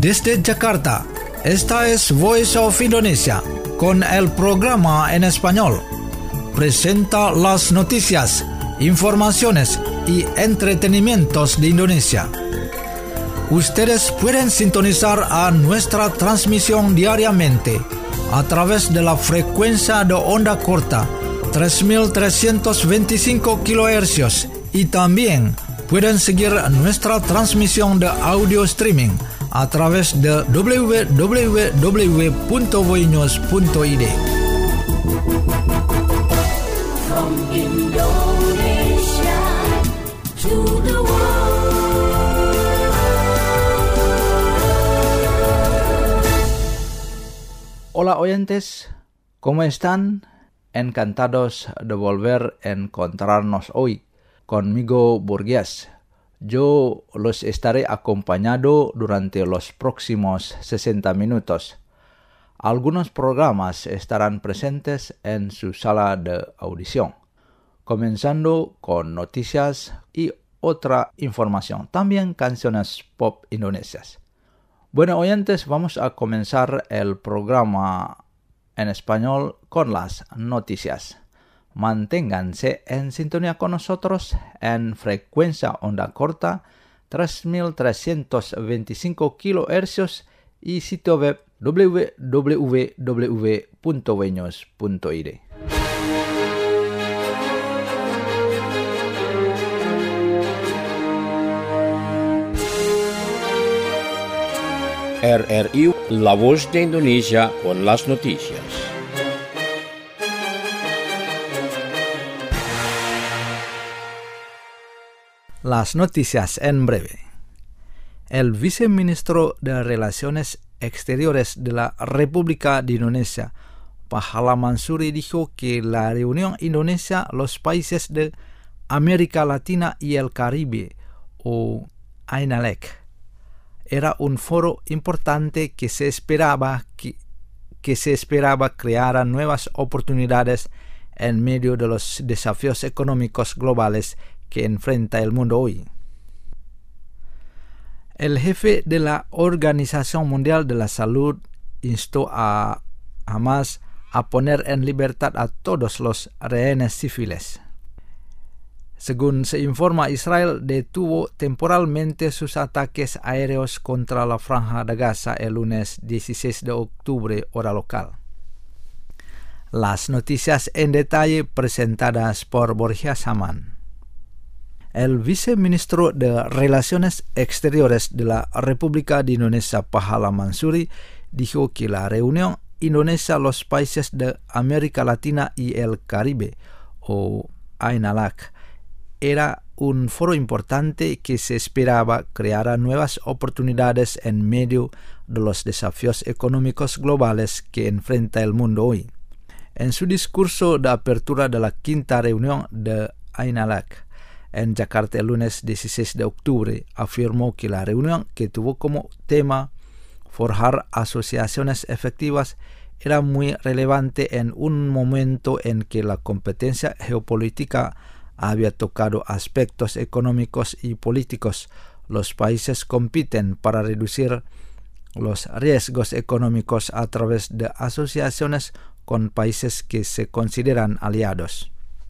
Desde Jakarta, esta es Voice of Indonesia, con el programa en español. Presenta las noticias, informaciones y entretenimientos de Indonesia. Ustedes pueden sintonizar a nuestra transmisión diariamente a través de la frecuencia de onda corta 3325 kHz y también pueden seguir nuestra transmisión de audio streaming a través de www.voinews.id. From Indonesia to the world. Hola oyentes, ¿cómo están? Encantados de volver a encontrarnos hoy. Conmigo Burgués. Yo los estaré acompañando durante los próximos 60 minutos. Algunos programas estarán presentes en su sala de audición, comenzando con noticias y otra información, también canciones pop indonesias. Bueno, oyentes, vamos a comenzar el programa en español con las noticias. Manténganse en sintonía con nosotros en frecuencia onda corta 3325 kHz y sitio web www.voinews.id. RRI, La Voz de Indonesia con las noticias. Las noticias en breve. El viceministro de Relaciones Exteriores de la República de Indonesia, Pahala Mansuri, dijo que la reunión Indonesia, los países de América Latina y el Caribe, o AINALEC, era un foro importante que se esperaba creara nuevas oportunidades en medio de los desafíos económicos globales que enfrenta el mundo hoy. El jefe de la Organización Mundial de la Salud instó a Hamas a poner en libertad a todos los rehenes civiles. Según se informa, Israel detuvo temporalmente sus ataques aéreos contra la Franja de Gaza el lunes 16 de octubre, hora local. Las noticias en detalle presentadas por Borja Saman. El viceministro de Relaciones Exteriores de la República de Indonesia, Pahala Mansuri, dijo que la reunión Indonesia, los países de América Latina y el Caribe, o AINALAC, era un foro importante que se esperaba creara nuevas oportunidades en medio de los desafíos económicos globales que enfrenta el mundo hoy. En su discurso de apertura de la quinta reunión de AINALAC, en Jakarta el lunes 16 de octubre, afirmó que la reunión, que tuvo como tema forjar asociaciones efectivas, era muy relevante en un momento en que la competencia geopolítica había tocado aspectos económicos y políticos. Los países compiten para reducir los riesgos económicos a través de asociaciones con países que se consideran aliados.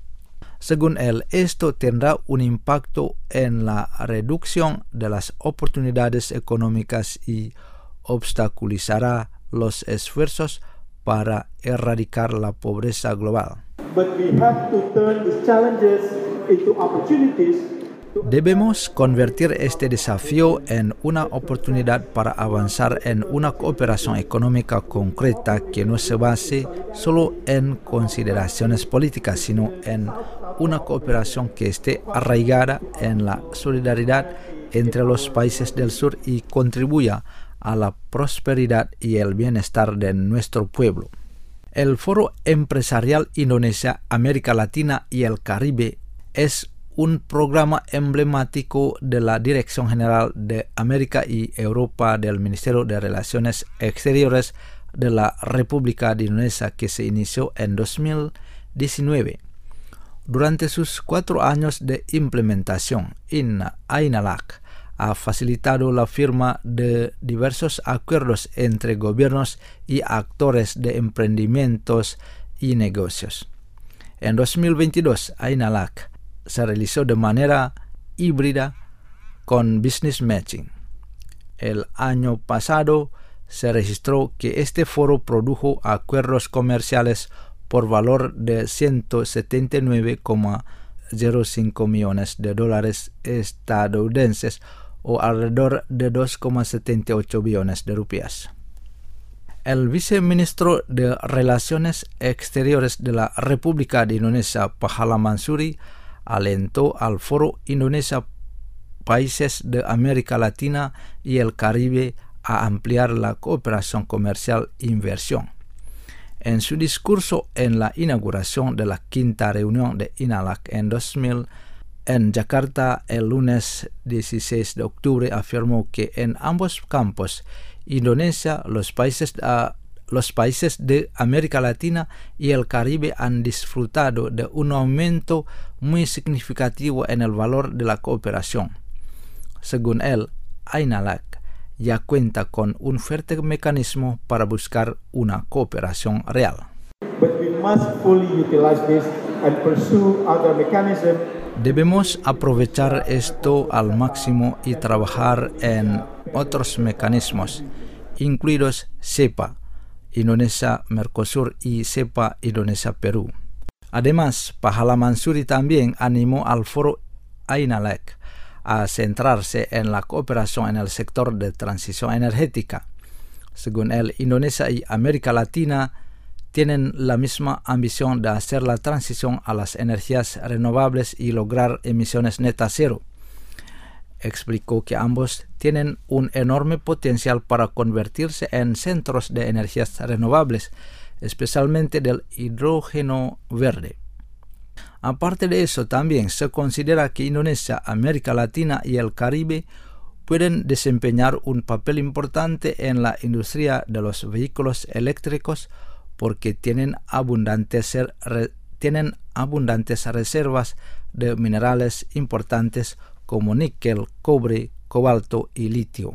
Según él, esto tendrá un impacto en la reducción de las oportunidades económicas y obstaculizará los esfuerzos para erradicar la pobreza global. But we have to turn these challenges into opportunities. Debemos convertir este desafío en una oportunidad para avanzar en una cooperación económica concreta que no se base solo en consideraciones políticas, sino en una cooperación que esté arraigada en la solidaridad entre los países del sur y contribuya a la prosperidad y el bienestar de nuestro pueblo. El Foro Empresarial Indonesia, América Latina y el Caribe es un programa emblemático de la Dirección General de América y Europa del Ministerio de Relaciones Exteriores de la República de Indonesia, que se inició en 2019. Durante sus 4 años de implementación, AINALAC ha facilitado la firma de diversos acuerdos entre gobiernos y actores de emprendimientos y negocios. En 2022, INALAC se realizó de manera híbrida con Business Matching. El año pasado se registró que este foro produjo acuerdos comerciales por valor de $179,05 millones estadounidenses o alrededor de 2,78 billones de rupias. El viceministro de Relaciones Exteriores de la República de Indonesia, Pahala Mansuri, alentó al Foro Indonesia Países de América Latina y el Caribe a ampliar la cooperación comercial e inversión. En su discurso en la inauguración de la quinta reunión de INALAC en Yakarta el lunes 16 de octubre, afirmó que en ambos campos, Indonesia, los países de América Latina y el Caribe han disfrutado de un aumento muy significativo en el valor de la cooperación. Según él, INALAC ya cuenta con un fuerte mecanismo para buscar una cooperación real. But we must fully utilize this and pursue other mechanisms. Debemos aprovechar esto al máximo y trabajar en otros mecanismos, incluidos CEPA, Indonesia-Mercosur y CEPA Indonesia-Perú. Además, Pahala Mansuri también animó al foro INALAC a centrarse en la cooperación en el sector de transición energética. Según él, Indonesia y América Latina tienen la misma ambición de hacer la transición a las energías renovables y lograr emisiones netas cero. Explicó que ambos tienen un enorme potencial para convertirse en centros de energías renovables, especialmente del hidrógeno verde. Aparte de eso, también se considera que Indonesia, América Latina y el Caribe pueden desempeñar un papel importante en la industria de los vehículos eléctricos porque tienen abundantes reservas de minerales importantes como níquel, cobre, cobalto y litio.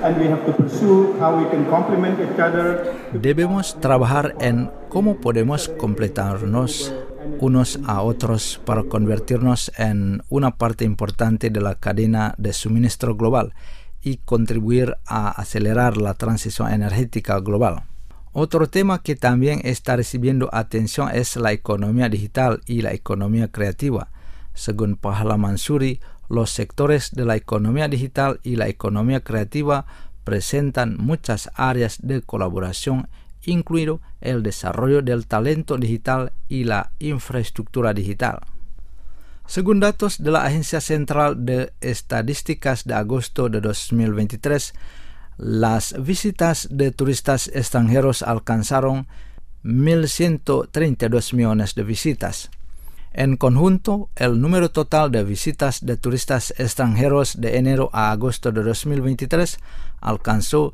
Debemos trabajar en cómo podemos completarnos unos a otros para convertirnos en una parte importante de la cadena de suministro global y contribuir a acelerar la transición energética global. Otro tema que también está recibiendo atención es la economía digital y la economía creativa. Según Pahala Mansuri, los sectores de la economía digital y la economía creativa presentan muchas áreas de colaboración, incluido el desarrollo del talento digital y la infraestructura digital. Según datos de la Agencia Central de Estadísticas de agosto de 2023, las visitas de turistas extranjeros alcanzaron 1.132 millones de visitas. En conjunto, el número total de visitas de turistas extranjeros de enero a agosto de 2023 alcanzó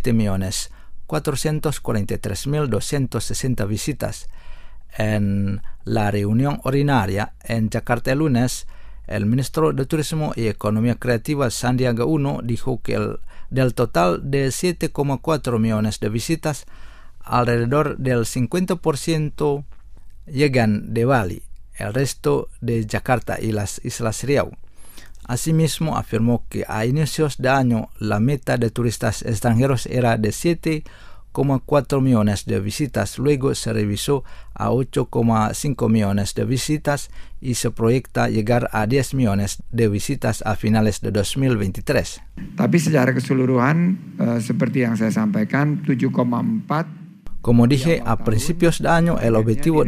7.443.260 visitas. En la reunión ordinaria en Yakarta el lunes, el ministro de Turismo y Economía Creativa, Sandiaga Uno, dijo que del total de 7,4 millones de visitas, alrededor del 50% llegan de Bali, el resto de Yakarta y las Islas Riau. Asimismo, afirmó que a inicios de año la meta de turistas extranjeros era de 7,4 millones de visitas, luego se revisó a 8,5 millones de visitas y se proyecta llegar a 10 millones de visitas a finales de 2023. Tapi secara keseluruhan, seperti yang saya sampaikan, 7,4. Como dije, a principios de año el objetivo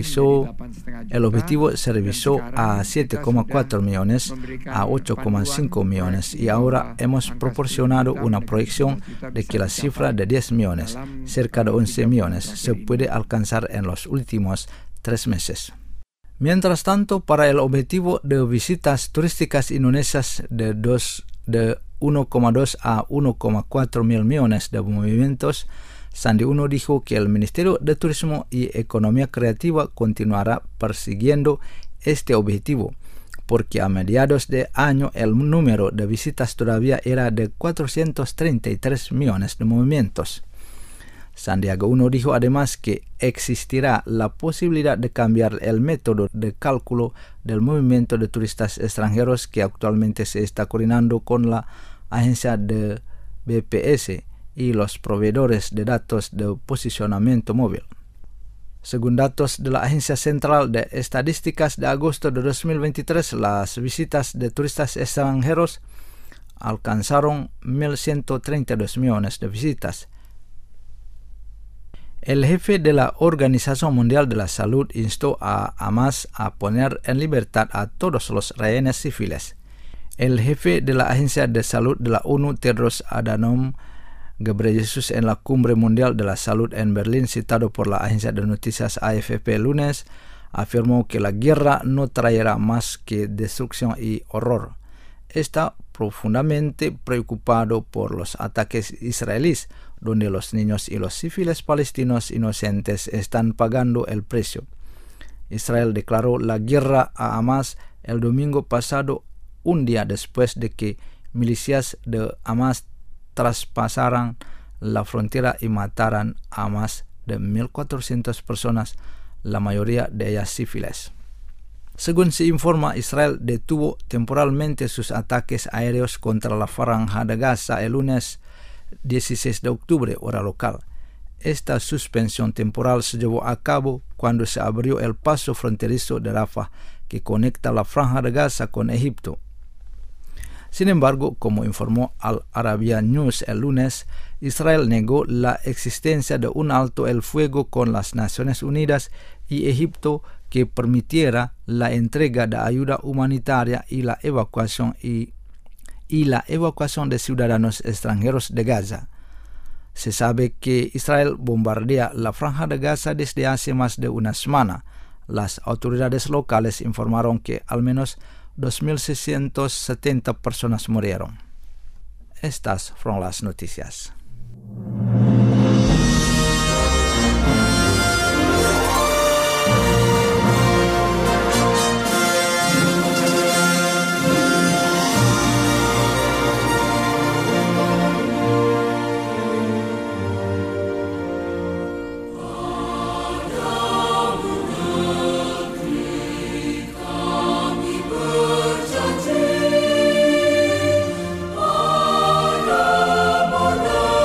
se revisó a 7,4 millones a 8,5 millones y ahora hemos proporcionado una proyección de que la cifra de 10 millones, cerca de 11 millones, se puede alcanzar en los últimos 3 meses. Mientras tanto, para el objetivo de visitas turísticas indonesias de 1,2 a 1,4 mil millones de movimientos, Sandi Uno dijo que el Ministerio de Turismo y Economía Creativa continuará persiguiendo este objetivo, porque a mediados de año el número de visitas todavía era de 433 millones de movimientos. Santiago I dijo además que existirá la posibilidad de cambiar el método de cálculo del movimiento de turistas extranjeros que actualmente se está coordinando con la agencia de BPS y los proveedores de datos de posicionamiento móvil. Según datos de la Agencia Central de Estadísticas de agosto de 2023, las visitas de turistas extranjeros alcanzaron 1.132 millones de visitas. El jefe de la Organización Mundial de la Salud instó a Hamas a poner en libertad a todos los rehenes civiles. El jefe de la Agencia de Salud de la ONU, Tedros Adhanom Ghebreyesus, en la Cumbre Mundial de la Salud en Berlín, citado por la agencia de noticias AFP el lunes, afirmó que la guerra no traerá más que destrucción y horror. Está profundamente preocupado por los ataques israelíes, donde los niños y los civiles palestinos inocentes están pagando el precio. Israel declaró la guerra a Hamas el domingo pasado, un día después de que milicias de Hamas traspasaran la frontera y mataran a más de 1.400 personas, la mayoría de ellas civiles. Según se informa, Israel detuvo temporalmente sus ataques aéreos contra la Franja de Gaza el lunes 16 de octubre, hora local. Esta suspensión temporal se llevó a cabo cuando se abrió el paso fronterizo de Rafah, que conecta la Franja de Gaza con Egipto. Sin embargo, como informó Al Arabiya News el lunes, Israel negó la existencia de un alto el fuego con las Naciones Unidas y Egipto que permitiera la entrega de ayuda humanitaria y la evacuación de ciudadanos extranjeros de Gaza. Se sabe que Israel bombardea la Franja de Gaza desde hace más de una semana. Las autoridades locales informaron que al menos 2.670 personas murieron. Estas fueron las noticias. Ada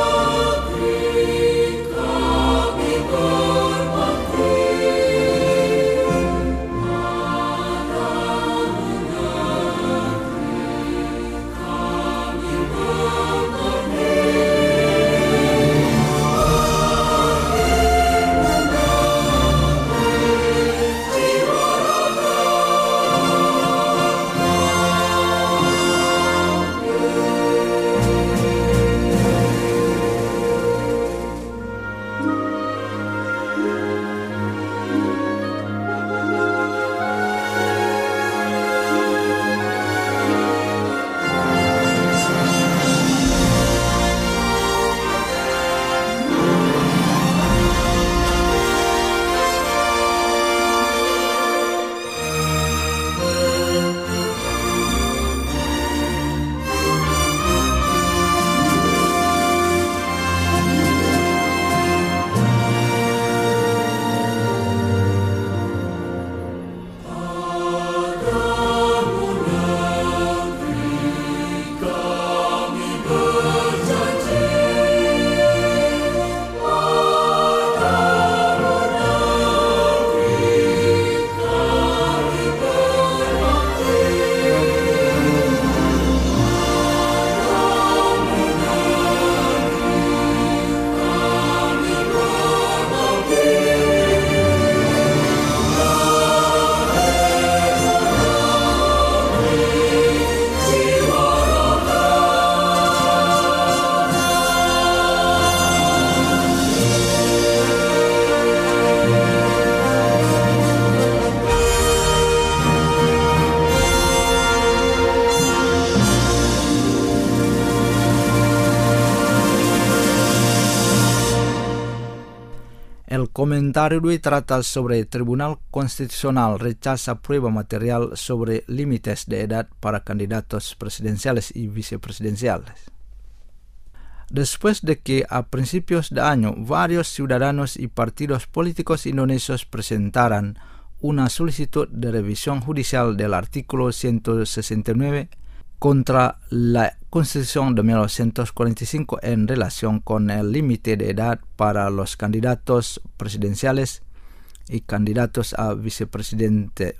comentario de hoy trata sobre el Tribunal Constitucional rechaza prueba material sobre límites de edad para candidatos presidenciales y vicepresidenciales. Después de que a principios de año varios ciudadanos y partidos políticos indonesios presentaran una solicitud de revisión judicial del artículo 169 contra la Constitución de 1945 en relación con el límite de edad para los candidatos presidenciales y candidatos a vicepresidente.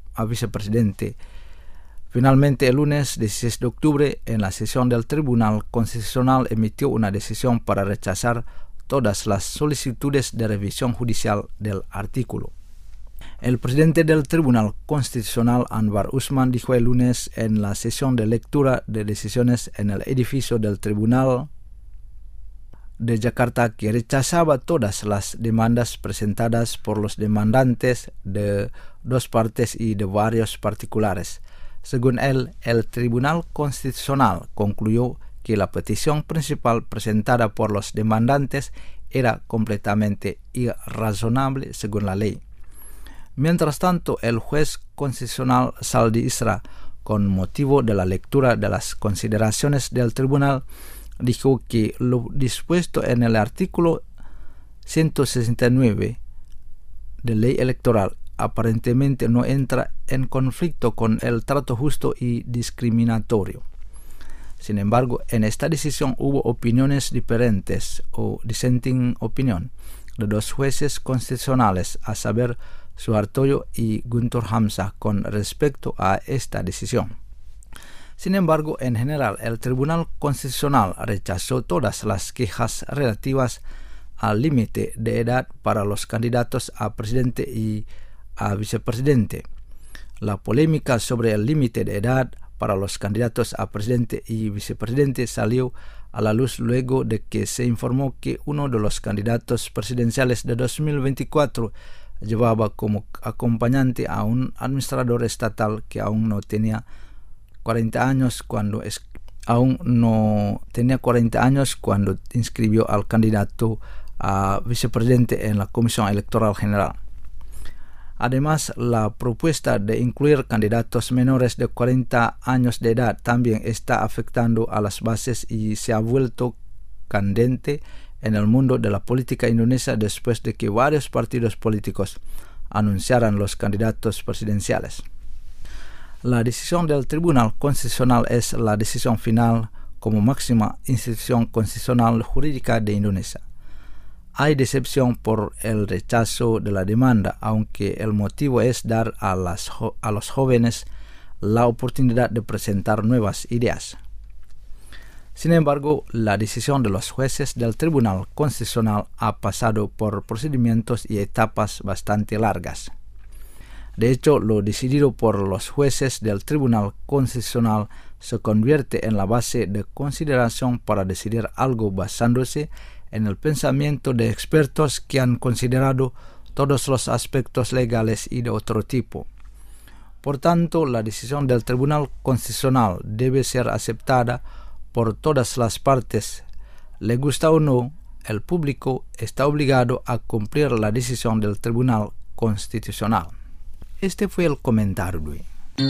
Finalmente, el lunes 16 de octubre, en la sesión del Tribunal Constitucional emitió una decisión para rechazar todas las solicitudes de revisión judicial del artículo. El presidente del Tribunal Constitucional, Anwar Usman, dijo el lunes en la sesión de lectura de decisiones en el edificio del Tribunal de Yakarta que rechazaba todas las demandas presentadas por los demandantes de dos partes y de varios particulares. Según él, el Tribunal Constitucional concluyó que la petición principal presentada por los demandantes era completamente irrazonable según la ley. Mientras tanto, el juez constitucional Saldi Isra, con motivo de la lectura de las consideraciones del tribunal, dijo que lo dispuesto en el artículo 169 de ley electoral aparentemente no entra en conflicto con el trato justo y discriminatorio. Sin embargo, en esta decisión hubo opiniones diferentes o dissenting opinion de dos jueces constitucionales, a saber, Suhartoyo y Guntur Hamzah, con respecto a esta decisión. Sin embargo, en general, el Tribunal Constitucional rechazó todas las quejas relativas al límite de edad para los candidatos a presidente y a vicepresidente. La polémica sobre el límite de edad para los candidatos a presidente y vicepresidente salió a la luz luego de que se informó que uno de los candidatos presidenciales de 2024 llevaba como acompañante a un administrador estatal que aún no tenía 40 años cuando inscribió al candidato a vicepresidente en la Comisión Electoral General. Además, la propuesta de incluir candidatos menores de 40 años de edad también está afectando a las bases y se ha vuelto candente en el mundo de la política indonesia después de que varios partidos políticos anunciaran los candidatos presidenciales. La decisión del Tribunal Constitucional es la decisión final como máxima institución constitucional jurídica de Indonesia. Hay decepción por el rechazo de la demanda, aunque el motivo es dar a los jóvenes la oportunidad de presentar nuevas ideas. Sin embargo, la decisión de los jueces del Tribunal Constitucional ha pasado por procedimientos y etapas bastante largas. De hecho, lo decidido por los jueces del Tribunal Constitucional se convierte en la base de consideración para decidir algo basándose en el pensamiento de expertos que han considerado todos los aspectos legales y de otro tipo. Por tanto, la decisión del Tribunal Constitucional debe ser aceptada por todas las partes. Le gusta o no, el público está obligado a cumplir la decisión del Tribunal Constitucional. Este fue el comentario de hoy.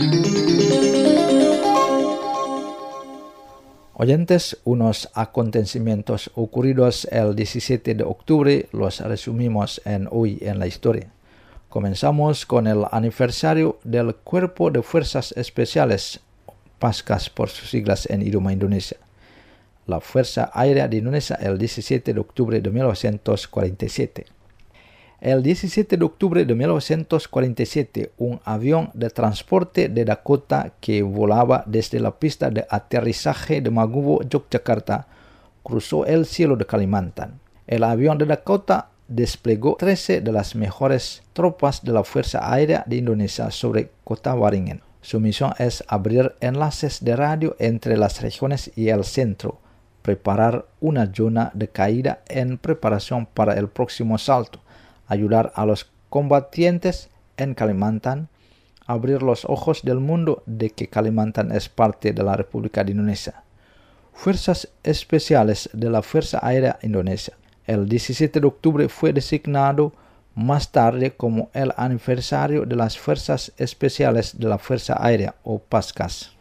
Oyentes, unos acontecimientos ocurridos el 17 de octubre los resumimos en Hoy en la Historia. Comenzamos con el aniversario del Cuerpo de Fuerzas Especiales, PASCAS por sus siglas en idioma Indonesia, la Fuerza Aérea de Indonesia, el 17 de octubre de 1947. El 17 de octubre de 1947, un avión de transporte de Dakota que volaba desde la pista de aterrizaje de Maguwo, Yogyakarta, cruzó el cielo de Kalimantan. El avión de Dakota desplegó 13 de las mejores tropas de la Fuerza Aérea de Indonesia sobre Kota Waringin. Su misión es abrir enlaces de radio entre las regiones y el centro, preparar una zona de caída en preparación para el próximo salto, ayudar a los combatientes en Kalimantan, abrir los ojos del mundo de que Kalimantan es parte de la República de Indonesia. Fuerzas Especiales de la Fuerza Aérea Indonesia. El 17 de octubre fue designado más tarde como el aniversario de las Fuerzas Especiales de la Fuerza Aérea o PASCAS.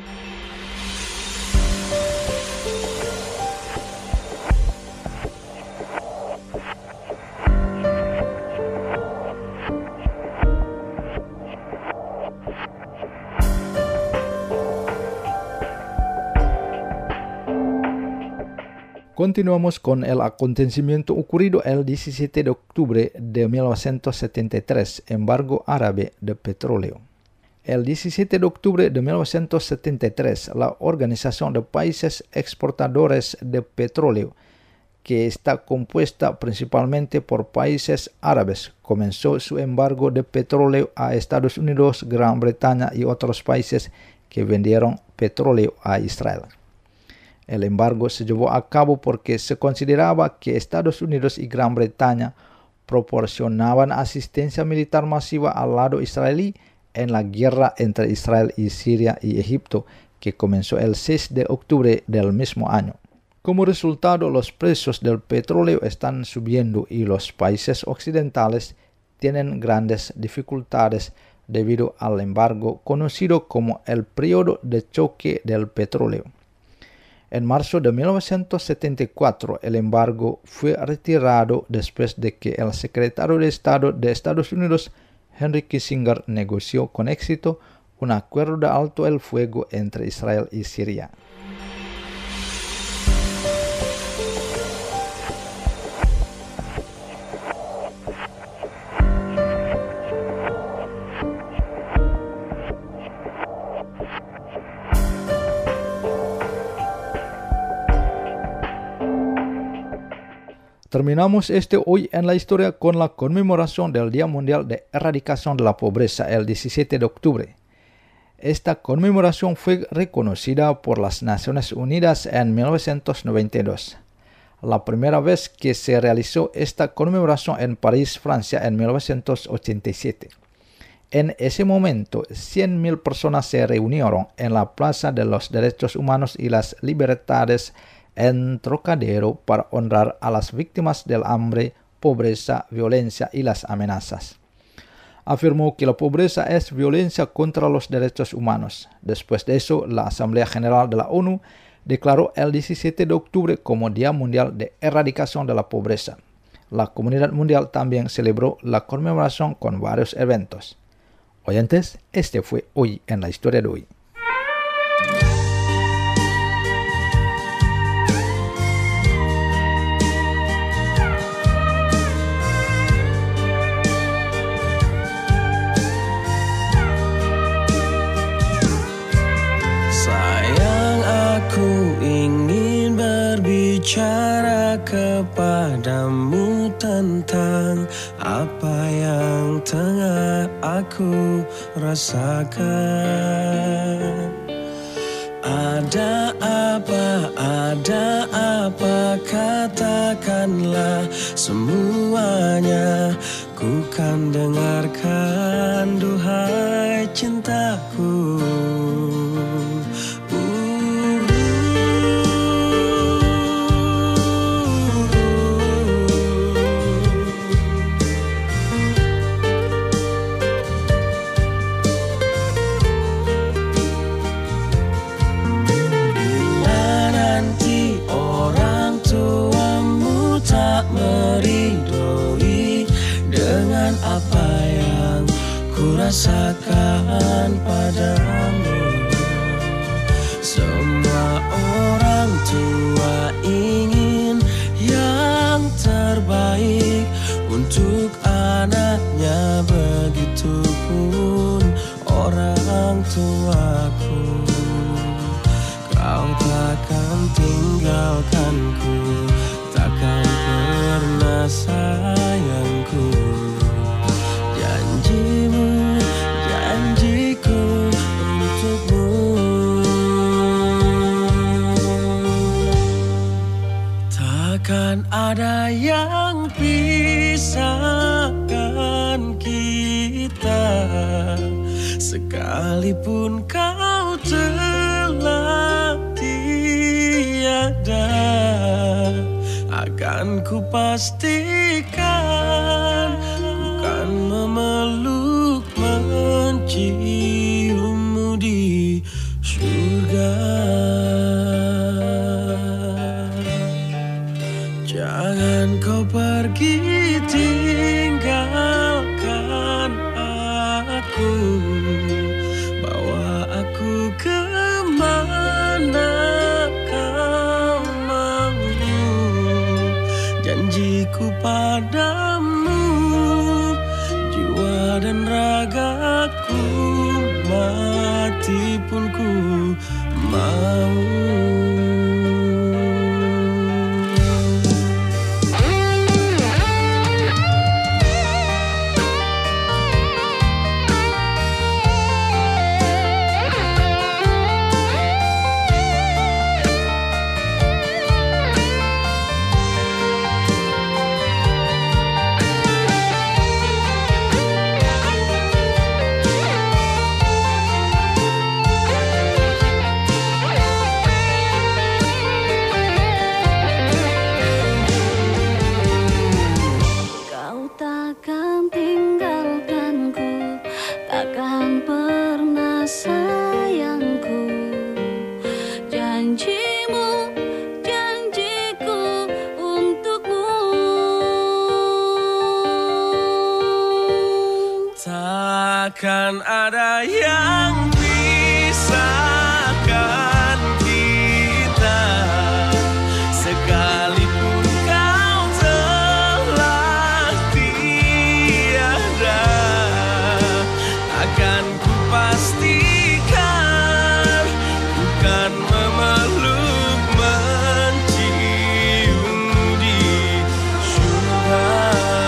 Continuamos con el acontecimiento ocurrido el 17 de octubre de 1973, embargo árabe de petróleo. El 17 de octubre de 1973, la Organización de Países Exportadores de Petróleo, que está compuesta principalmente por países árabes, comenzó su embargo de petróleo a Estados Unidos, Gran Bretaña y otros países que vendieron petróleo a Israel. El embargo se llevó a cabo porque se consideraba que Estados Unidos y Gran Bretaña proporcionaban asistencia militar masiva al lado israelí en la guerra entre Israel y Siria y Egipto, que comenzó el 6 de octubre del mismo año. Como resultado, los precios del petróleo están subiendo y los países occidentales tienen grandes dificultades debido al embargo conocido como el periodo de choque del petróleo. En marzo de 1974, el embargo fue retirado después de que el secretario de Estado de Estados Unidos, Henry Kissinger, negoció con éxito un acuerdo de alto el fuego entre Israel y Siria. Terminamos hoy en la historia con la conmemoración del Día Mundial de Erradicación de la Pobreza el 17 de octubre. Esta conmemoración fue reconocida por las Naciones Unidas en 1992. La primera vez que se realizó esta conmemoración en París, Francia, en 1987. En ese momento, 100.000 personas se reunieron en la Plaza de los Derechos Humanos y las Libertades en Trocadero para honrar a las víctimas del hambre, pobreza, violencia y las amenazas. Afirmó que la pobreza es violencia contra los derechos humanos. Después de eso, la Asamblea General de la ONU declaró el 17 de octubre como Día Mundial de Erradicación de la Pobreza. La comunidad mundial también celebró la conmemoración con varios eventos. Oyentes, este fue Hoy en la Historia de Hoy. Aku ingin berbicara kepadamu tentang apa yang tengah aku rasakan. Ada apa, katakanlah semuanya. Ku kan dengarkan, duhai cintaku. Meridoi dengan apa yang ku rasakan padamu. Semua orang tua ingin yang terbaik untuk anaknya, begitupun orang tuaku. Kau takkan tinggalkanku, takkan pernah sayangku. Janjiku untukmu. Takkan ada yang pisahkan kita, sekalipun kau telah tiada. Akan ku pastikan dan ragaku, mati pun ku mau. Takkan ada yang pisahkan kita, sekalipun kau telah tiada. Akan ku pastikan, bukan memeluk mencium di surga.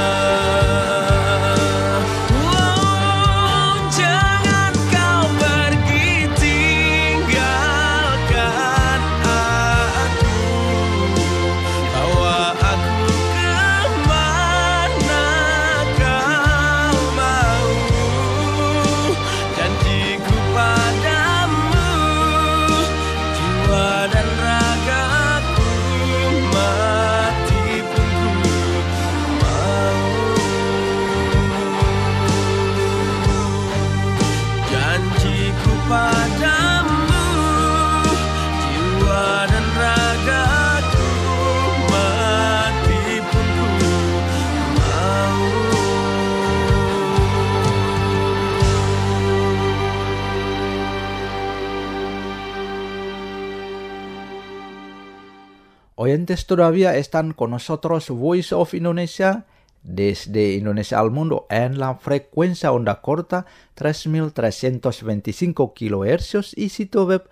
Oyentes todavía están con nosotros Voice of Indonesia desde Indonesia al mundo en la frecuencia onda corta 3325 kHz y sitio web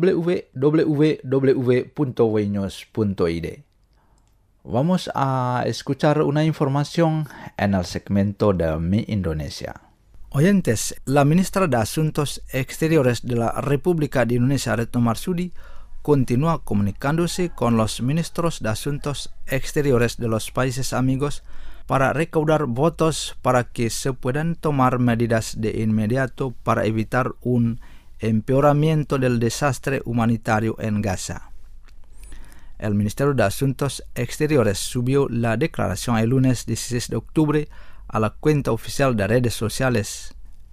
www.wnews.id. Vamos a escuchar una información en el segmento de Mi Indonesia. Oyentes, la ministra de Asuntos Exteriores de la República de Indonesia, Retno Marsudi, continúa comunicándose con los ministros de Asuntos Exteriores de los países amigos para recaudar votos para que se puedan tomar medidas de inmediato para evitar un empeoramiento del desastre humanitario en Gaza. El Ministerio de Asuntos Exteriores subió la declaración el lunes 16 de octubre a la cuenta oficial de redes sociales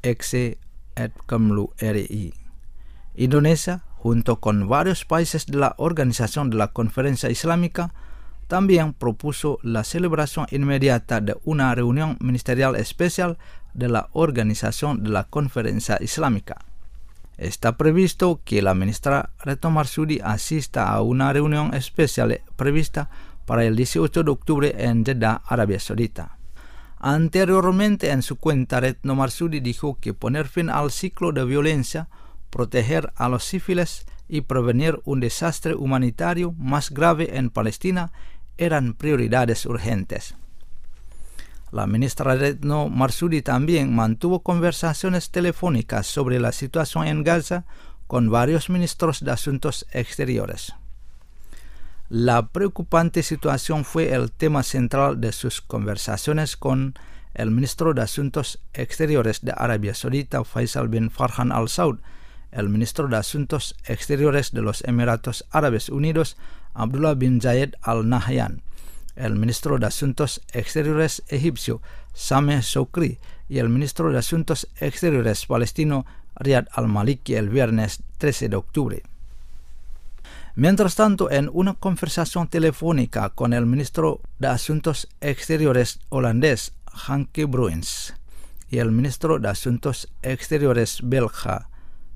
@Kemlu.ri. Indonesia, junto con varios países de la Organización de la Conferencia Islámica, también propuso la celebración inmediata de una reunión ministerial especial de la Organización de la Conferencia Islámica. Está previsto que la ministra Retno Marsudi asista a una reunión especial prevista para el 18 de octubre en Jeddah, Arabia Saudita. Anteriormente en su cuenta, Retno Marsudi dijo que poner fin al ciclo de violencia, proteger a los civiles y prevenir un desastre humanitario más grave en Palestina eran prioridades urgentes. La ministra Retno Marsudi también mantuvo conversaciones telefónicas sobre la situación en Gaza con varios ministros de Asuntos Exteriores. La preocupante situación fue el tema central de sus conversaciones con el ministro de Asuntos Exteriores de Arabia Saudita, Faisal bin Farhan Al Saud, el ministro de Asuntos Exteriores de los Emiratos Árabes Unidos, Abdullah bin Zayed Al Nahyan, el ministro de Asuntos Exteriores egipcio, Sameh Shoukry, y el ministro de Asuntos Exteriores palestino, Riyad Al-Maliki, el viernes 13 de octubre. Mientras tanto, en una conversación telefónica con el ministro de Asuntos Exteriores holandés, Hanke Bruins, y el ministro de Asuntos Exteriores belga,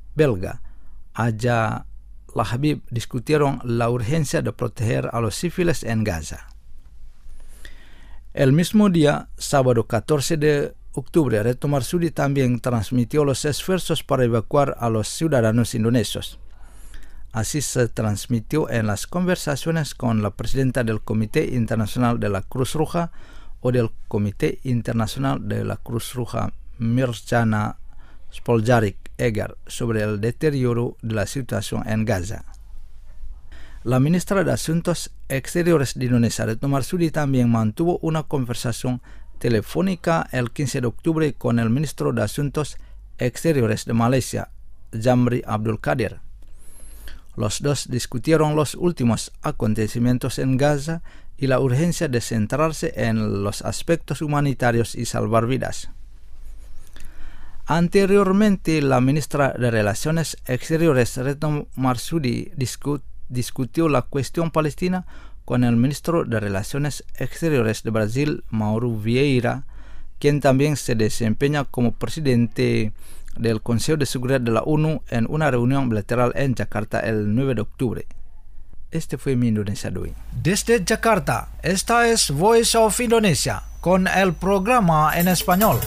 Aja Lahbib, discutieron la urgencia de proteger a los civiles en Gaza. El mismo día, sábado 14 de octubre, Retno Marsudi también transmitió los esfuerzos para evacuar a los ciudadanos indonesios. Así se transmitió en las conversaciones con la presidenta del Comité Internacional de la Cruz Roja o del Comité Internacional de la Cruz Roja, Mirjana Spoljaric-Egger, sobre el deterioro de la situación en Gaza. La ministra de Asuntos Exteriores de Indonesia, Retno Marsudi, también mantuvo una conversación telefónica el 15 de octubre con el ministro de Asuntos Exteriores de Malaysia, Jamri Abdul Qadir. Los dos discutieron los últimos acontecimientos en Gaza y la urgencia de centrarse en los aspectos humanitarios y salvar vidas. Anteriormente, la ministra de Relaciones Exteriores, Retno Marsudi, discutió la cuestión palestina con el ministro de Relaciones Exteriores de Brasil, Mauro Vieira, quien también se desempeña como presidente del Consejo de Seguridad de la ONU, en una reunión bilateral en Jakarta el 9 de octubre. Este fue mi Indonesia de hoy. Desde Jakarta, esta es Voice of Indonesia, con el programa en español.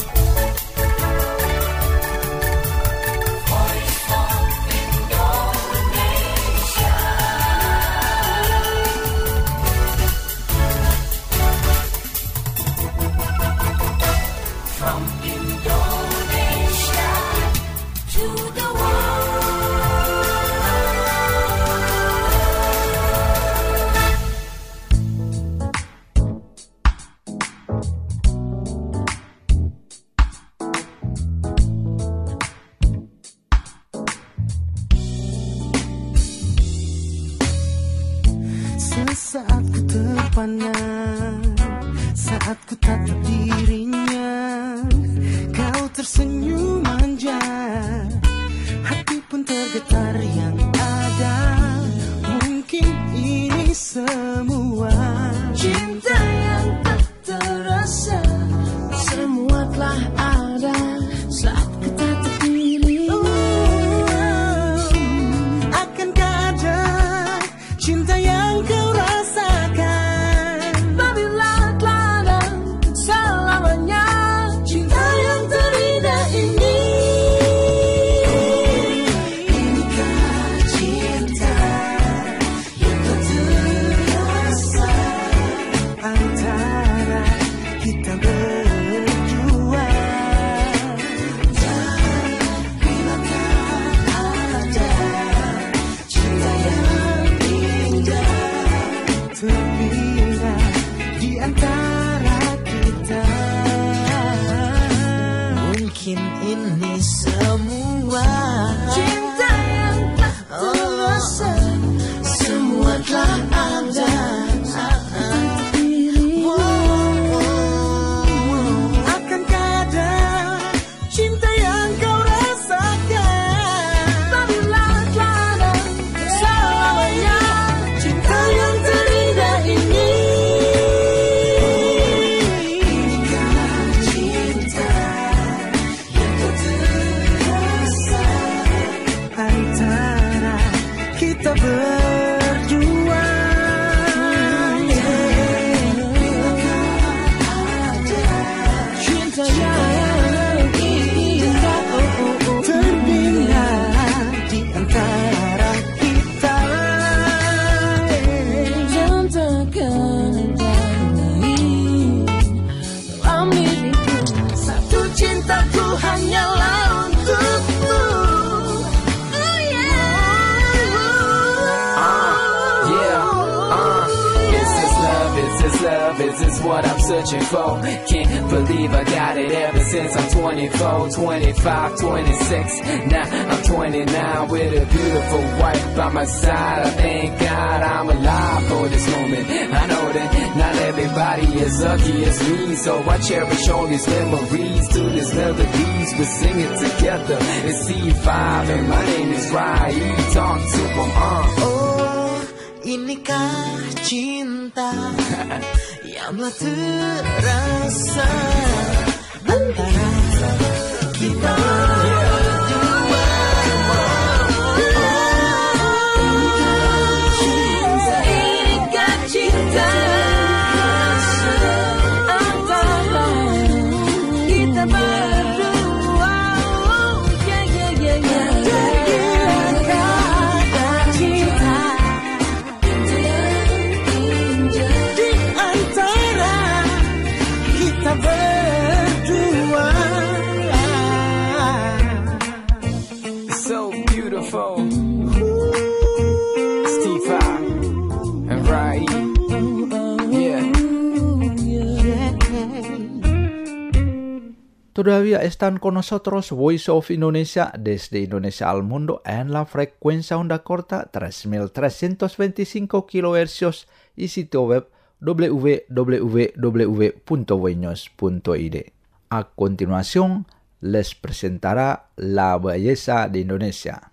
Saat ku terpana, saat ku tatap dirinya, kau tersenyum manja, hati pun tergetar yang ada. Mungkin ini semua cinta yang tak terasa, semua telah ada saat ku tatap dirinya. Akankah ada cinta yang kau rasakan? Apabila telah ada selamanya cinta yang terindah ini. Inikah cinta yang tak terasa antara kita berdua? Dan bilakah ada cinta yang terpindah di antara kita? Mungkin ini semua cinta yang tak terasa, semua telah ada. Akankah ada cinta yang kau rasakan? Apabila telah ada selamanya cinta yang terindah ini. Inikah cinta yang tak terasa antara kita berdua? Cinta yang indah terpindah di antara kita. Jangan takkan lain dalam diriku, satu cintaku hanyalah untukmu. Oh Is this what I'm searching for? Can't believe I got it ever since I'm 24, 25, 26. Now I'm 29 with a beautiful wife by my side. I thank God I'm alive for this moment. I know that not everybody is lucky as me, so I cherish all these memories to these melodies. We sing it together. It's C5 and my name is Rai. Talk to him, Oh, inikah cinta yang telah terasa antara kita berdua? Inikah cinta antara kita todavía están con nosotros Voice of Indonesia desde Indonesia al mundo en la frecuencia onda corta 3325 kHz y sitio web www.voinews.id. A continuación, les presentará La Belleza de Indonesia.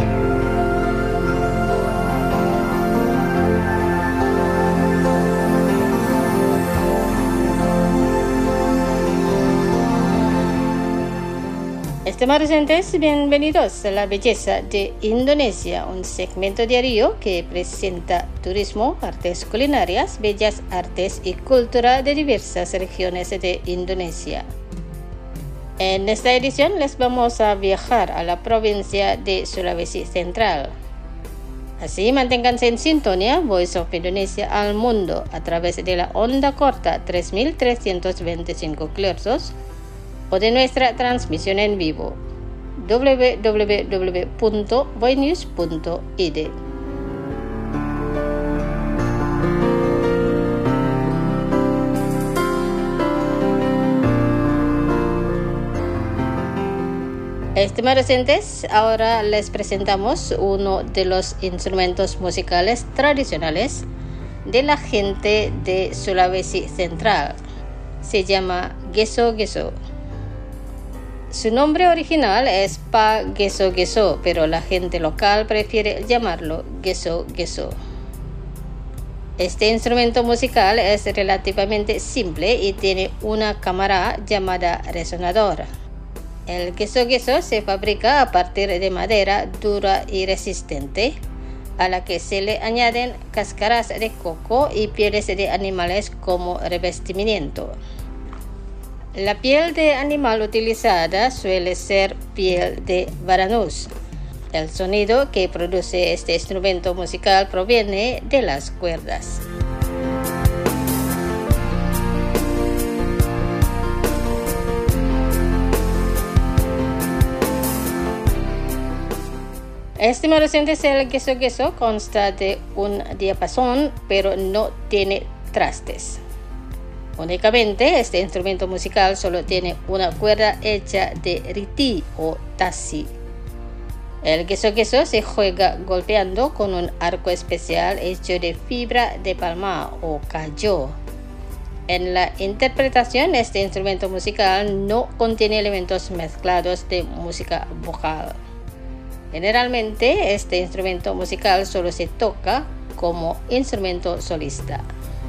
Estimados oyentes, bienvenidos a La Belleza de Indonesia, un segmento diario que presenta turismo, artes culinarias, bellas artes y cultura de diversas regiones de Indonesia. En esta edición les vamos a viajar a la provincia de Sulawesi Central. Así manténganse en sintonía Voice of Indonesia al mundo a través de la onda corta 3325 kHz o de nuestra transmisión en vivo www.voinews.id. Estimados oyentes, ahora les presentamos uno de los instrumentos musicales tradicionales de la gente de Sulawesi Central. Se llama Geso Geso. Su nombre original es Pa Geso Geso, pero la gente local prefiere llamarlo Geso Geso. Este instrumento musical es relativamente simple y tiene una cámara llamada resonador. El Geso Geso se fabrica a partir de madera dura y resistente, a la que se le añaden cáscaras de coco y pieles de animales como revestimiento. La piel de animal utilizada suele ser piel de varanus. El sonido que produce este instrumento musical proviene de las cuerdas. Estimados oyentes, el Geso Geso consta de un diapasón, pero no tiene trastes. Únicamente, este instrumento musical solo tiene una cuerda hecha de riti o tasi. El Geso Geso se juega golpeando con un arco especial hecho de fibra de palma o kajo. En la interpretación, este instrumento musical no contiene elementos mezclados de música vocal. Generalmente, este instrumento musical solo se toca como instrumento solista.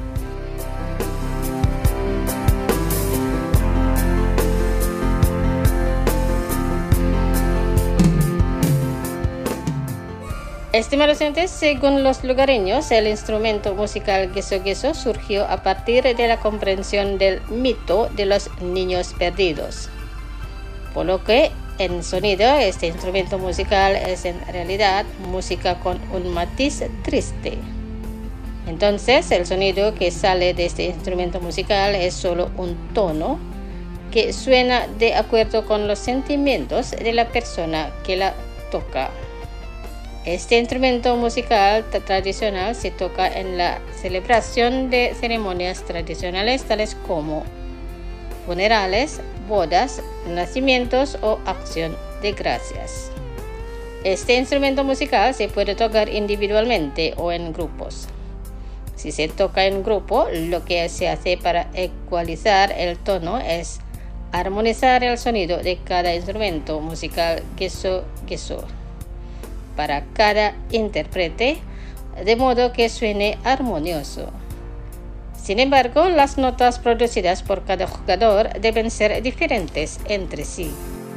Estimados oyentes, según los lugareños, el instrumento musical Geso Geso surgió a partir de la comprensión del mito de los niños perdidos. Por lo que, en sonido, este instrumento musical es en realidad música con un matiz triste. Entonces, el sonido que sale de este instrumento musical es solo un tono que suena de acuerdo con los sentimientos de la persona que la toca. Este instrumento musical tradicional se toca en la celebración de ceremonias tradicionales tales como funerales, bodas, nacimientos o acción de gracias. Este instrumento musical se puede tocar individualmente o en grupos. Si se toca en grupo, lo que se hace para ecualizar el tono es armonizar el sonido de cada instrumento musical Geso Geso para cada intérprete, de modo que suene armonioso. Sin embargo, las notas producidas por cada jugador deben ser diferentes entre sí.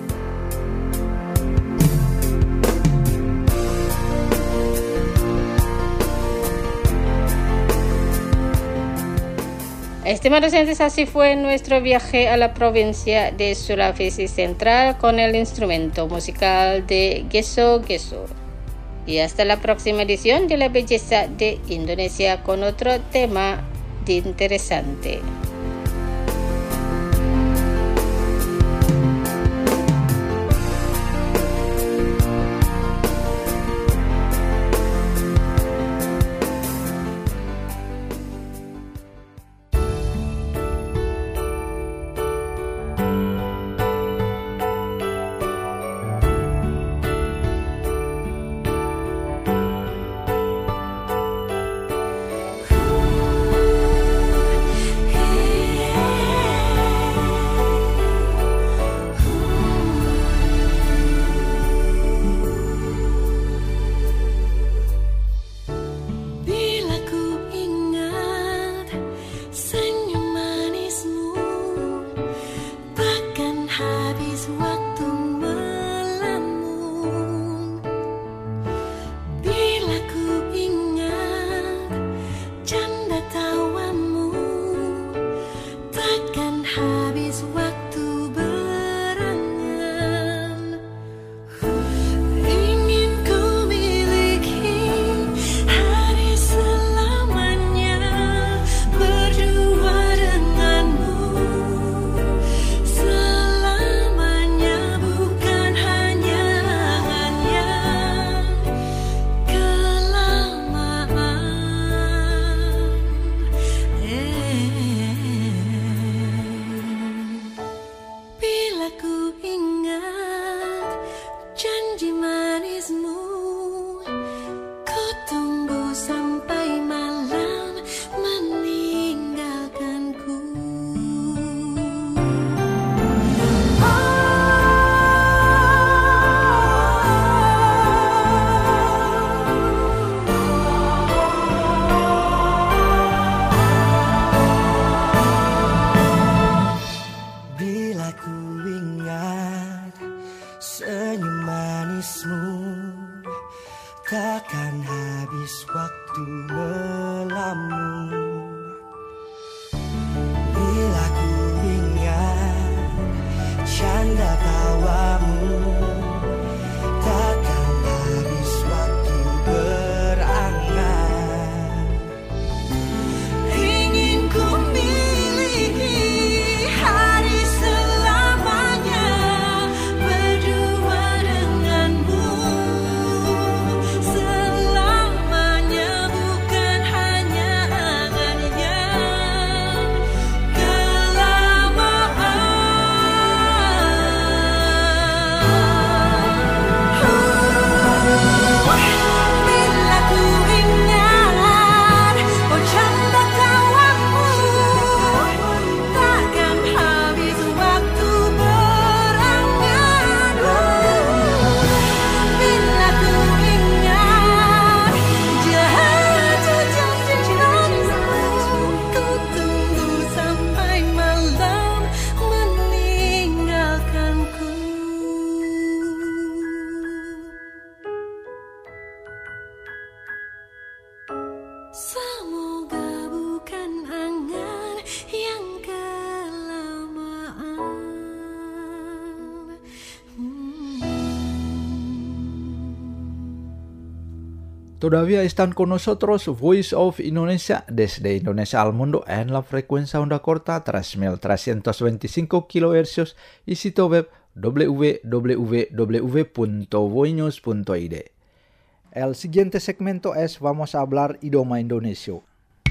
Estimados oyentes, así fue nuestro viaje a la provincia de Sulawesi Central con el instrumento musical de Geso Geso. Y hasta la próxima edición de La Belleza de Indonesia con otro tema interesante. Senyum manismu takkan habis waktu melamun. Bila ku ingat canda tawamu, takkan habis waktu berangan. Ingin ku miliki hari selamanya berdua denganmu. Selamanya bukan hanya angan yang bila ku ingat canda tawamu, takkan habis waktu berangan. Bila ku ingat jatuh cintamu, ku tunggu sampai malam meninggalkanku. Semoga bukan angan yang kelamaan. Todavía están con nosotros Voice of Indonesia desde Indonesia al mundo en la frecuencia onda corta 3.325 kHz y sitio web www.voinews.id. El siguiente segmento es Vamos a hablar idioma Indonesia.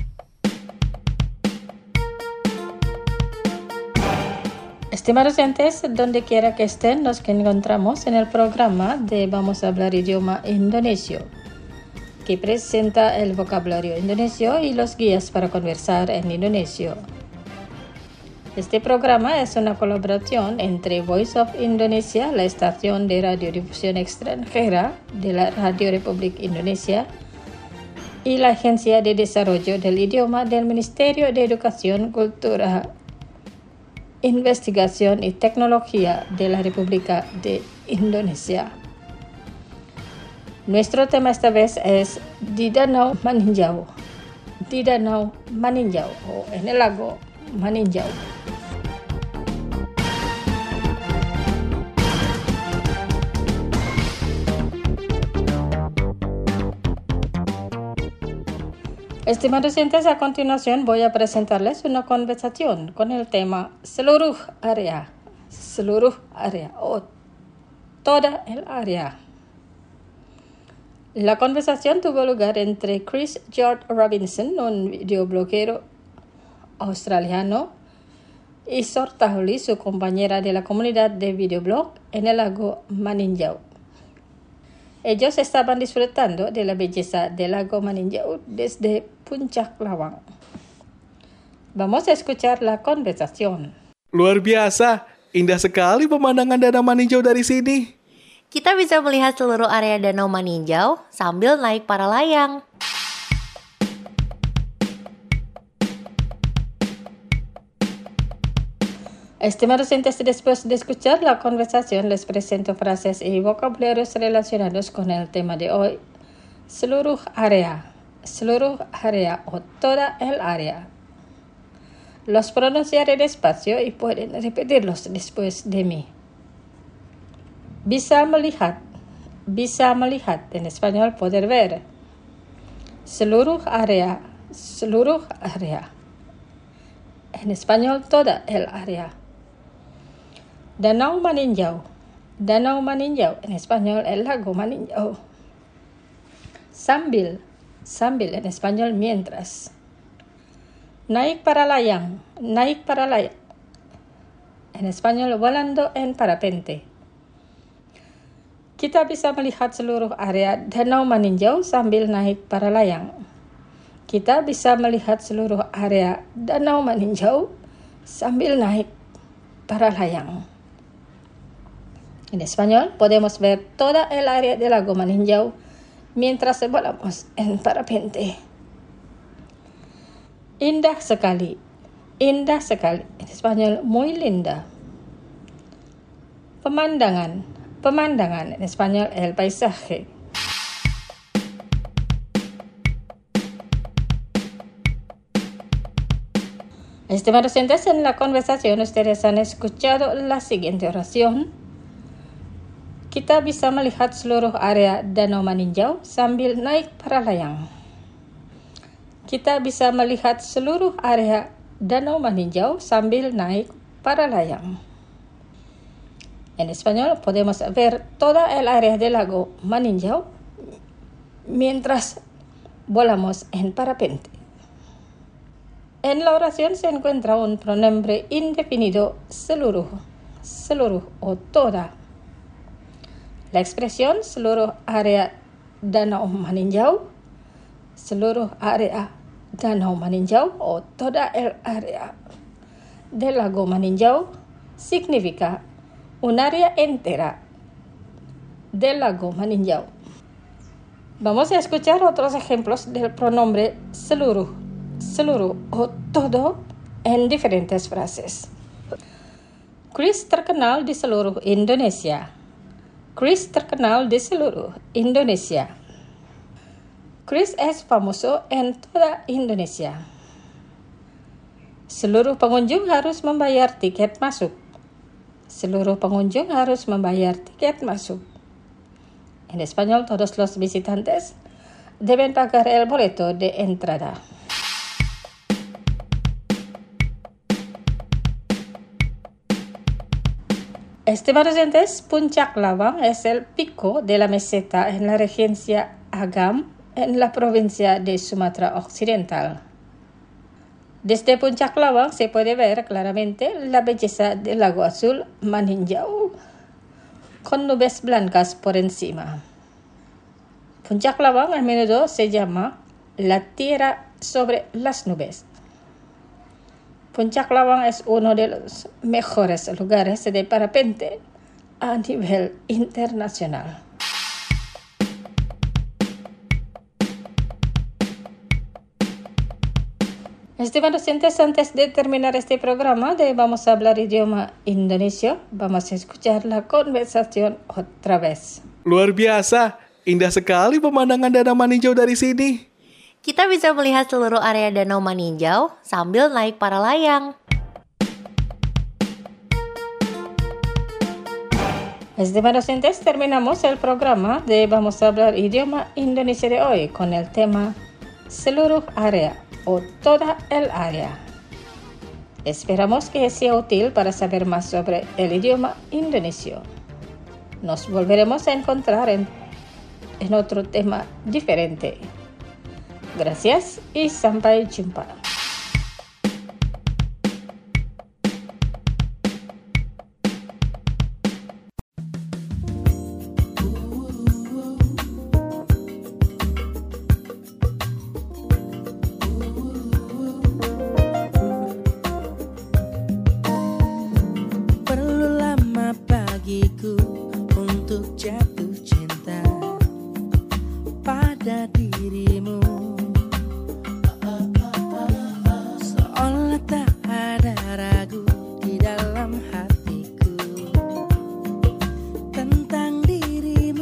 Estimados oyentes, donde quiera que estén, nos encontramos en el programa de Vamos a hablar idioma indonesio, que presenta el vocabulario indonesio y los guías para conversar en indonesio. Este programa es una colaboración entre Voice of Indonesia, la estación de radiodifusión extranjera de la Radio Republik Indonesia, y la Agencia de Desarrollo del Idioma del Ministerio de Educación, Cultura, Investigación y Tecnología de la República de Indonesia. Nuestro tema esta vez es di Danau Maninjau. Di Danau Maninjau o en el lago Maninjau. Estimados oyentes, a continuación voy a presentarles una conversación con el tema seluruh area o toda el área. La conversación tuvo lugar entre Chris George Robinson, un videobloguero australiano, y Sortahuli, su compañera de la comunidad de videoblog en el lago Maninjau. Ellos estaban disfrutando de la belleza del lago Maninjau desde Puncak Lawang. Vamos a escuchar la conversación. Luar biasa, indah sekali pemandangan Danau Maninjau dari sini. Kita bisa melihat seluruh area Danau Maninjau sambil naik para layang. Estimados oyentes, después de escuchar la conversación, les presento frases y vocabularios relacionados con el tema de hoy. Seluruh area o toda el área. Los pronunciaré despacio y pueden repetirlos después de mí. Bisa melihat, en español poder ver. Seluruh area, en español toda el área. Danau Maninjau, en español el lago Maninjau. Sambil, en español mientras. Naik para layang, en español volando en parapente. Kita bisa melihat seluruh area Danau Maninjau sambil naik para layang. Kita bisa melihat seluruh area Danau Maninjau sambil naik para layang. En español, podemos ver toda el área del lago Maninjau mientras volamos en parapente. Indah sekali, en español muy linda. Pemandangan, pemandangan, en español el paisaje. Estimados oyentes, en la conversación ustedes han escuchado la siguiente oración. Kita bisa melihat seluruh area Danau Maninjau sambil naik para layang. Kita bisa melihat seluruh area Danau Maninjau sambil naik para layang. En español, podemos ver toda el área del lago Maninjau mientras volamos en parapente. En la oración se encuentra un pronombre indefinido seluruh o toda. La expresión seluruh area Danau Maninjau, seluruh area Danau Maninjau o toda el área del lago Maninjau significa un área entera del lago Maninjau. Vamos a escuchar otros ejemplos del pronombre seluruh o todo en diferentes frases. Chris terkenal di seluruh Indonesia. Chris terkenal di seluruh Indonesia. Chris es famoso en toda Indonesia. Seluruh pengunjung harus membayar tiket masuk. Seluruh pengunjung harus membayar tiket masuk. En español, todos los visitantes deben pagar el boleto de entrada. Estimados oyentes, Puncak Lawang es el pico de la meseta en la regencia Agam, en la provincia de Sumatra Occidental. Desde Puncak Lawang se puede ver claramente la belleza del lago azul Maninjau, con nubes blancas por encima. Puncak Lawang a menudo se llama la tierra sobre las nubes. Puncak Lawang es uno de los mejores lugares de parapente a nivel internacional. Estimados oyentes, antes de terminar este programa de Vamos a hablar idioma indonesio, vamos a escuchar la conversación otra vez. Luar biasa, indah sekali pemandangan Danau Maninjau dari sini. Kita bisa melihat seluruh area Danau Maninjau sambil naik para layang. Estimados oyentes, terminamos el programa de Vamos a hablar idioma indonesio de hoy con el tema seluruh area o toda el área. Esperamos que sea útil para saber más sobre el idioma indonesio. Nos volveremos a encontrar en otro tema diferente. Gracias y sampai jumpa. Perlu lama bagiku untuk jatuh cinta pada dirimu. Seolah tak ada ragu di dalam hatiku tentang dirimu.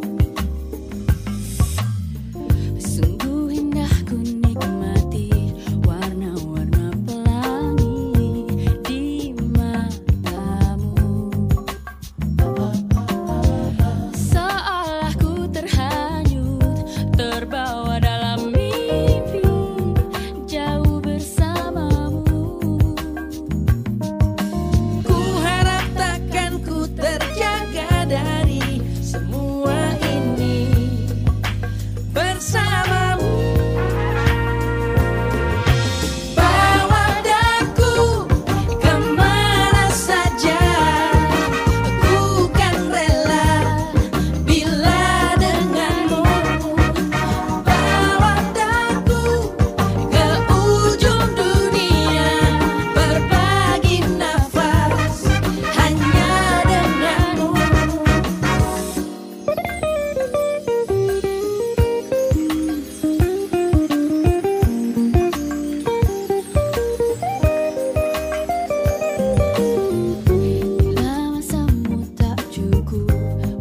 Sungguh indah ku nikmati warna-warna pelangi di matamu. Seolah ku terhanyut, terbawa dalam mimpi jauh bersamamu. Ku harap takkan ku terjaga dari semua ini bersamamu. Bawa daku kemana saja, ku kan rela bila denganmu. Bawa daku ke ujung dunia, berbagi nafas hanya denganmu. Bila masamu tak cukup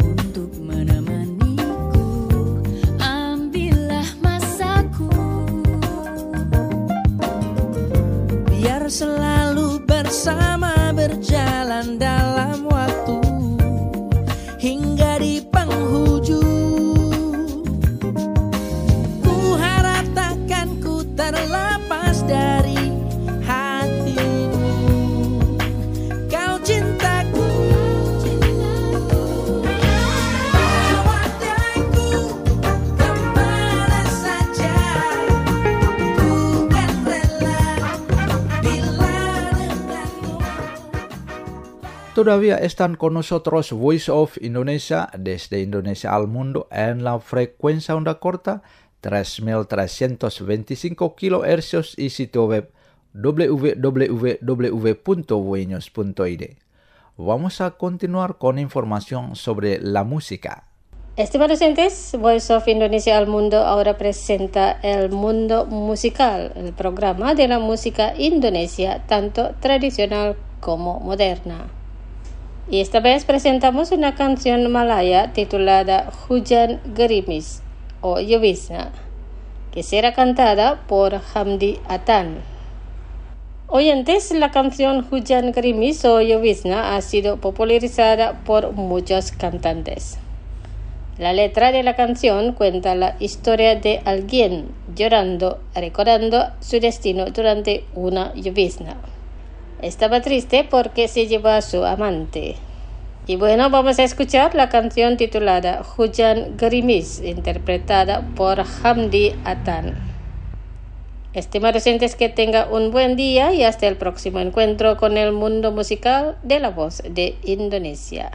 hingga di penghujung. Ku harap takkan ku terlepas dari hatimu. Kau cintaku, bawa daku kemana saja. Ku kan rela bila denganmu. Todavía están con nosotros Voice of Indonesia desde Indonesia al mundo en la frecuencia onda corta 3325 kHz y sitio web www.voinews.id. Vamos a continuar con información sobre la música. Estimados oyentes, Voice of Indonesia al Mundo ahora presenta El Mundo Musical, el programa de la música Indonesia, tanto tradicional como moderna. Y esta vez presentamos una canción malaya titulada Hujan Gerimis o Llovizna, que será cantada por Hamdi Atan. Oyentes, la canción Hujan Gerimis o Llovizna ha sido popularizada por muchos cantantes. La letra de la canción cuenta la historia de alguien llorando, recordando su destino durante una llovizna. Estaba triste porque se llevó a su amante. Y bueno, vamos a escuchar la canción titulada Hujan Gerimis, interpretada por Hamdi Atan. Estimados oyentes, que tenga un buen día y hasta el próximo encuentro con el mundo musical de la voz de Indonesia.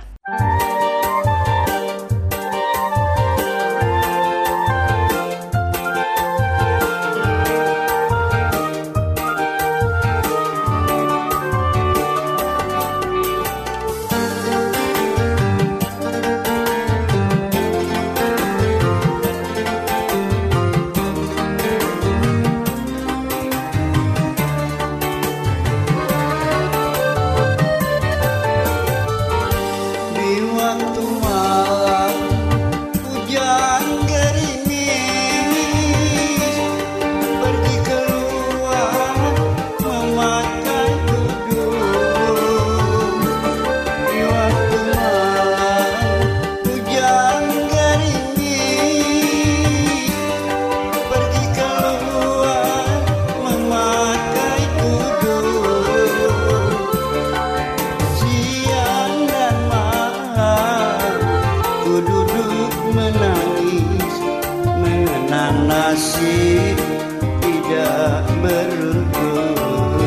nasib tidak beruntung.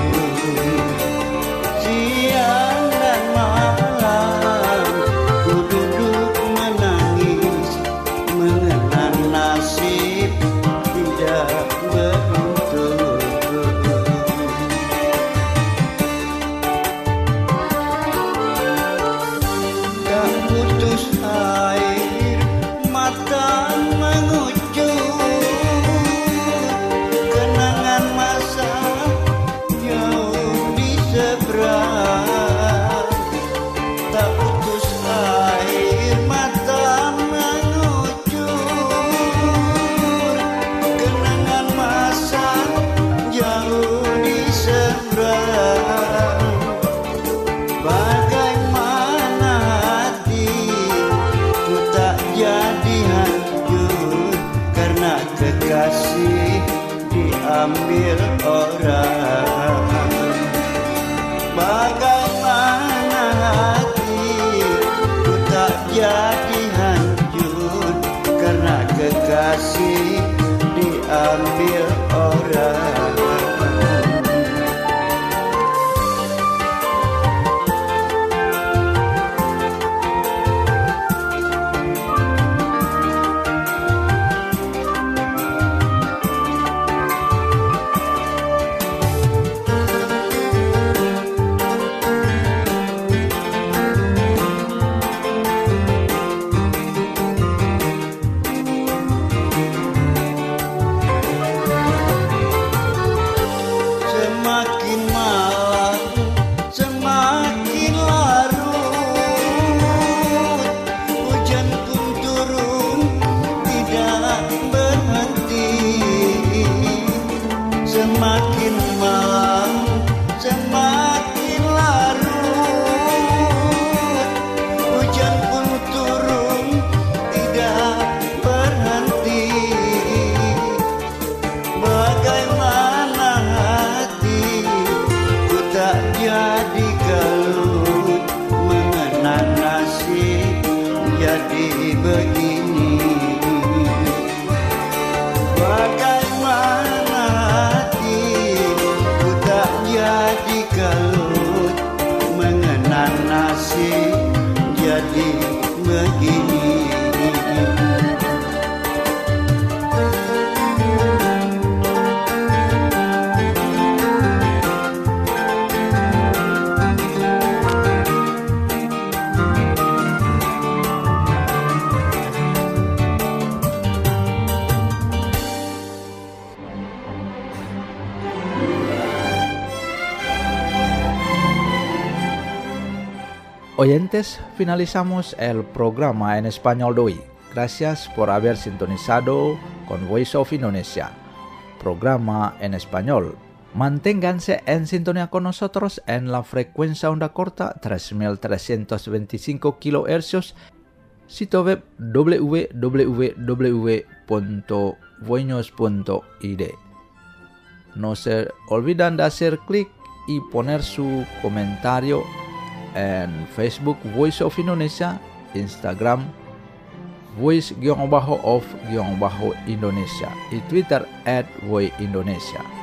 Siang dan malam ku duduk menangis, mengenang nasib tidak beruntung. Tak putus air mata mengucur, kenangan masa jauh di seberang. Tak putus air mata mengucur, kenangan masa jauh di seberang. Bagaimana hatiku tak jadi hancur karena kekasih diambil orang. Bagaimana hatiku tak jadi hancur karena kekasih diambil orang. jadi begini. Bagaimana hatiku tak jadi kalut, mengenang nasib jadi begini. Oyentes, finalizamos el programa en español de hoy. Gracias por haber sintonizado con Voice of Indonesia, programa en español. Manténganse en sintonía con nosotros en la frecuencia onda corta 3325 kHz, sitio web www.voinos.id. No se olviden de hacer clic y poner su comentario en Facebook Voice of Indonesia, Instagram Voice_of_Indonesia y Twitter @voiceindonesia.